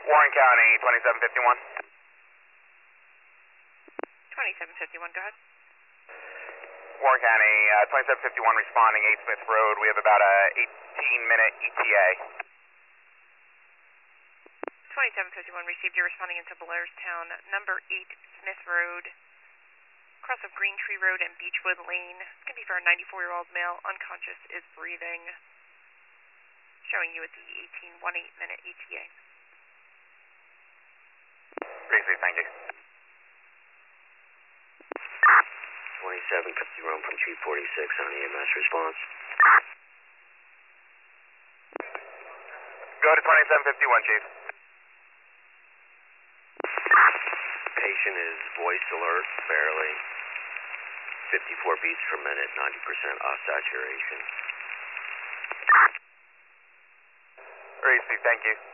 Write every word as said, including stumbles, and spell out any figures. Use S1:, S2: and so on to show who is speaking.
S1: Warren County, twenty-seven fifty-one.
S2: twenty-seven fifty-one, go ahead.
S1: Warren County, uh, twenty-seven fifty-one responding, eight Smith Road. We have about a eighteen minute E T A.
S2: twenty-seven fifty-one received. You're responding into Blairstown, number eight Smith Road, cross of Green Tree Road and Beechwood Lane. It's going to be for a ninety-four-year-old male, unconscious, is breathing. Showing you at the eighteen eighteen minute E T A.
S1: Briefly, thank you.
S3: twenty-seven fifty-one from three forty-six on E M S response.
S1: Go to twenty-seven fifty-one, Chief.
S3: Patient is voice alert, barely. fifty-four beats per minute, ninety percent off saturation.
S1: Briefly, thank you.